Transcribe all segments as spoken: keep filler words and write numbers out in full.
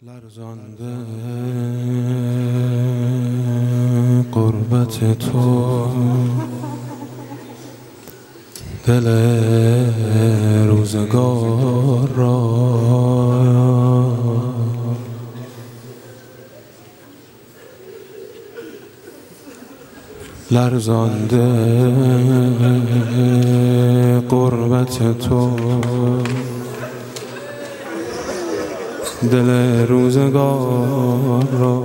لرزانده قربت تو دل روزگار را، لرزانده قربت تو دل روزگار را،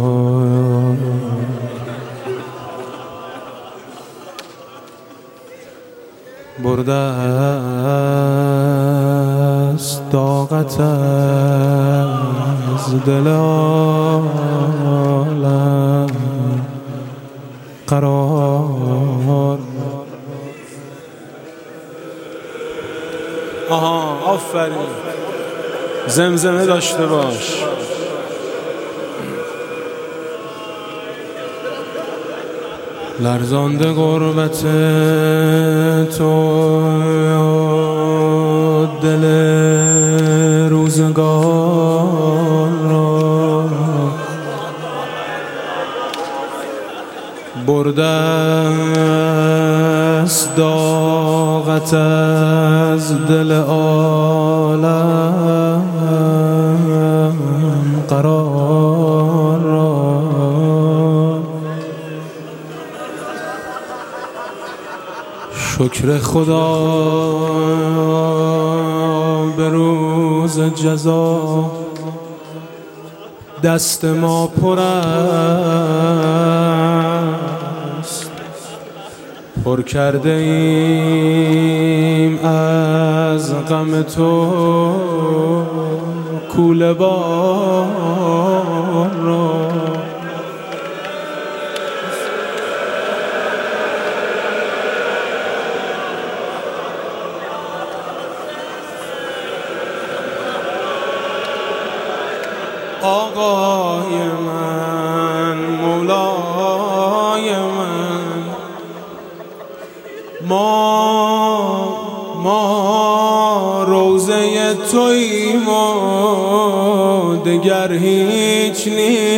برده است طاقت از دل عالم قرار. آها آفرین، زمزمه داشته باش. لرزانده غربت تو دل روزگار را، برده است داغت از دل عالم قرار را. شکر خدا به روز جزا دست ما پر است، پر کرده ایم از غم تو کوله بار را. آقای من، مولای من، ما ما روضه توییم و دگر هیچ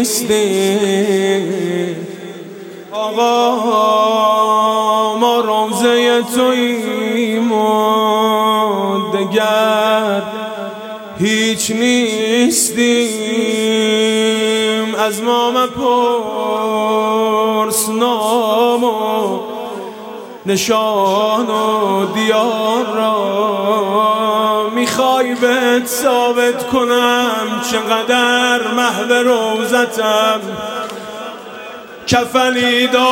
نیستیم. آقا ما روضه توییم و دگر هیچ نیستیم. از ما مپرس نام و نشان و دیار را. میخوای بهت ثابت کنم چقدر محو روضتم. کفنی داشت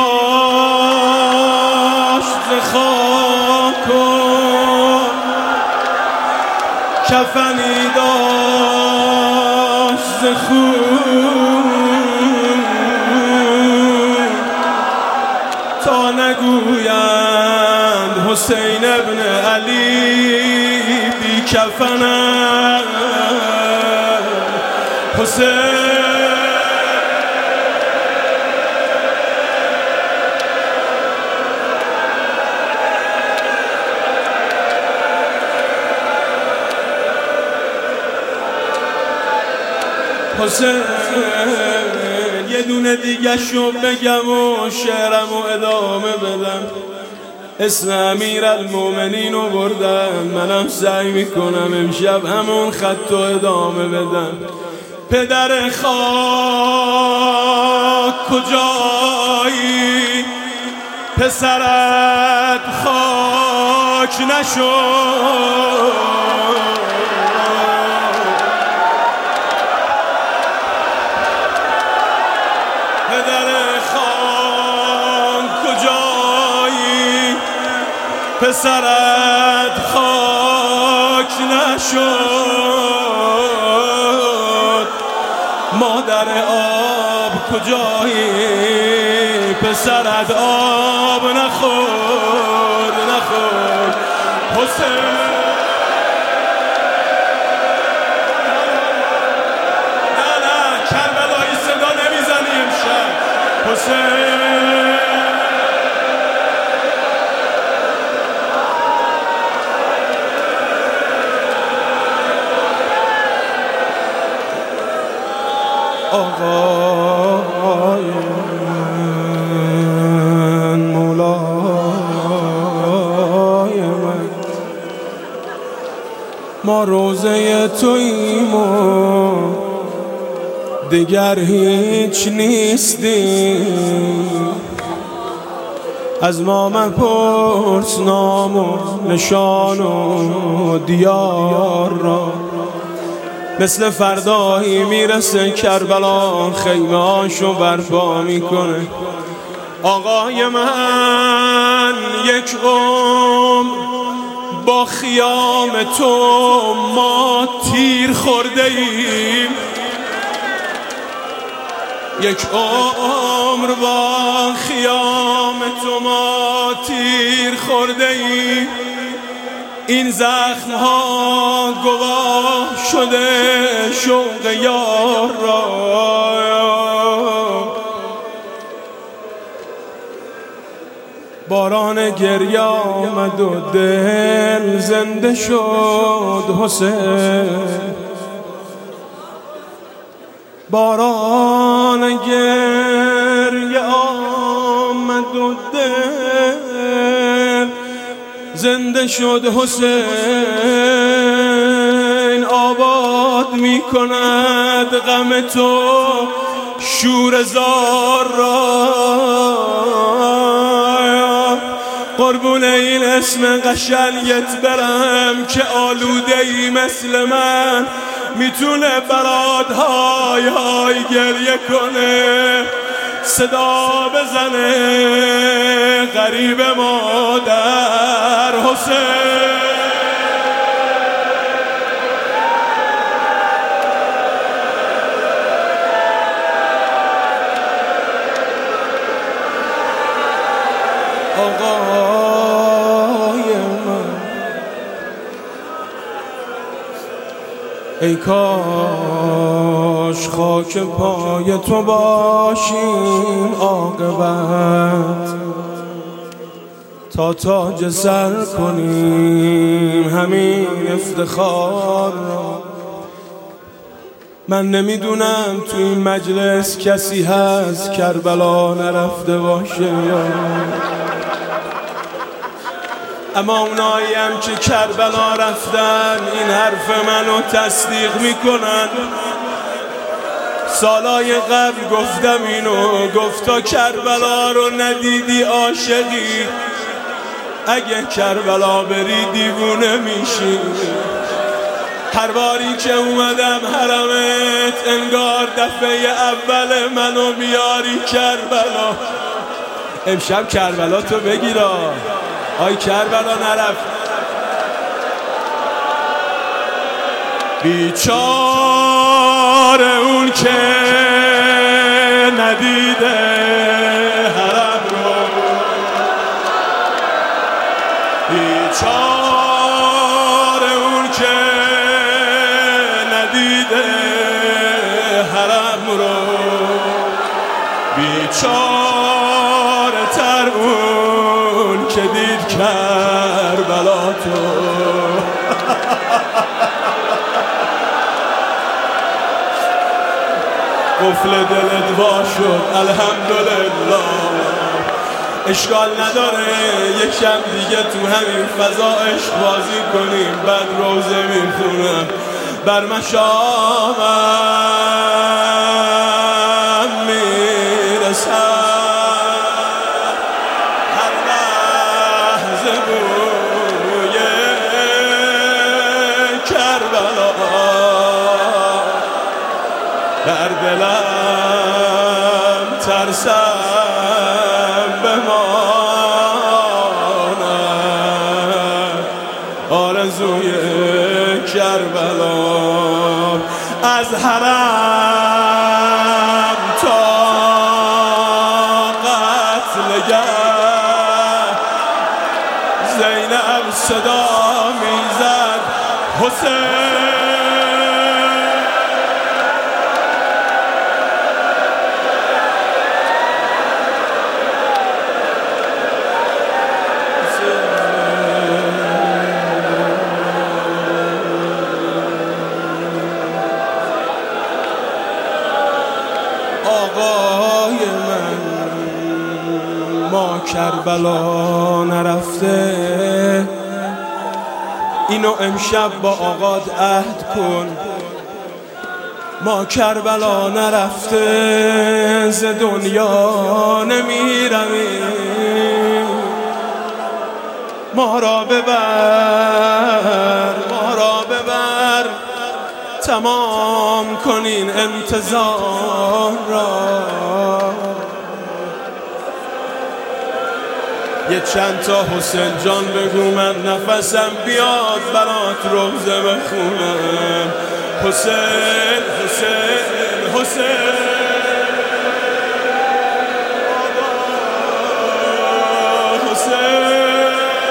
ز خاک و کفنی داشت ز خون، تا نگویند حسین ابن علی بی کفن حسین. حسین یه دونه دیگه شو بگم و شعرم و ادامه بدم. اسم امیر المومنین رو بردم، منم سعی میکنم امشب همون خط رو ادامه بدم. پدر خاک کجایی، پسرت خاک نشد. پسرت خاک نشد. مادر آب کجایی، پسرت آب نخورد نخورد. حسین نه نه کربلایی صدا نمیزنی امشب. حسین آقای من، مولای من، ما روزه توییم و دیگر هیچ نیستیم. از ما مپرس نام و نشان و دیار را، مثل فردایی میرسه کربلا خیمه هاشو برپا میکنه. آقای من، یک عمر با خیام تو ما تیر خورده ایم، یک عمر با خیام تو ما تیر خورده ایم. این زخم ها گواه شده شوق یار را. باران گریه آمد و دل زنده شد حسین، باران گریه آمد و دل زنده شد حسین. آباد می کند غم تو شور زار را. قربون این اسم قشنگت برم که آلوده ای مثل من میتونه برات های های گریه کنه، صدا بزنه غریب مادر حسین. آقای من، ای کاش خاک پای تو باشیم عاقبت، تا تاج سر کنیم همین افتخار را. من نمیدونم تو این مجلس کسی هست کربلا نرفته باشه یا، اما اونایی هم که کربلا رفتن این حرف منو تصدیق میکنن. سالای قبل گفتم اینو، گفتا کربلا رو ندیدی عاشقی، اگه کربلا بری دیوونه میشی. هر باری که اومدم حرمت انگار دفعه اول منو میاری کربلا. امشب کربلا تو بگیرا، آی کربلا نرفت. بیچاره اون که ندیده حرم رو، بیچاره اون که ندیده حرم رو، بیچاره تر اون که دید کربلا تو. قفل دلت وا شد الحمدلله، اشکال نداره یک شب دیگه تو همین فضا عشق بازی کنیم. بعد روزه میخونم بر مشامم میرسم، هر لحظه بوی کربلا در دلم ترسم بماند. آرزوی کربلا از حرم تا قتلگاه، زینب صدا میزد حسین. آقای من ما کربلا نرفته، اینو امشب با آقاد عهد کن. ما کربلا نرفته ز دنیا نمیرمیم، ما را ببر ما را ببر تمام کنین انتظار را. یه چند تا حسین جان بگو من نفسم بیاد برات روزه بخونم. حسین حسین حسین حسین.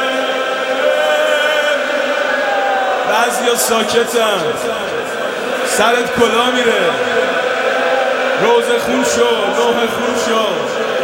بعضیا ساکتن، سرت کلا میره، روزه خون شد، نوح خون شد.